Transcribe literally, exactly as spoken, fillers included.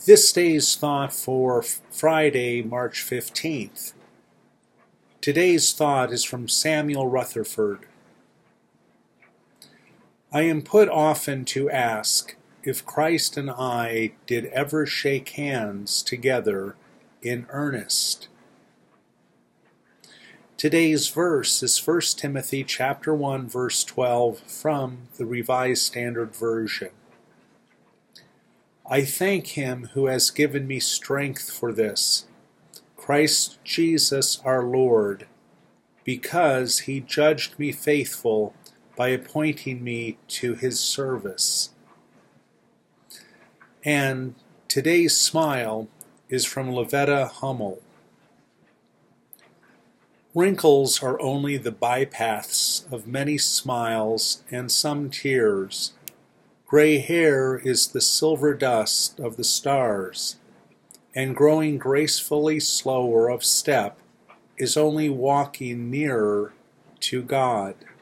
This day's thought for Friday, March fifteenth. Today's thought is from Samuel Rutherford. I am put often to ask if Christ and I did ever shake hands together in earnest. Today's verse is First Timothy chapter one, verse twelve from the Revised Standard Version. I thank him who has given me strength for this, Christ Jesus our Lord, because he judged me faithful by appointing me to his service. And today's smile is from Lavetta Hummel. Wrinkles are only the bypaths of many smiles and some tears. Gray hair is the silver dust of the stars, and growing gracefully slower of step is only walking nearer to God.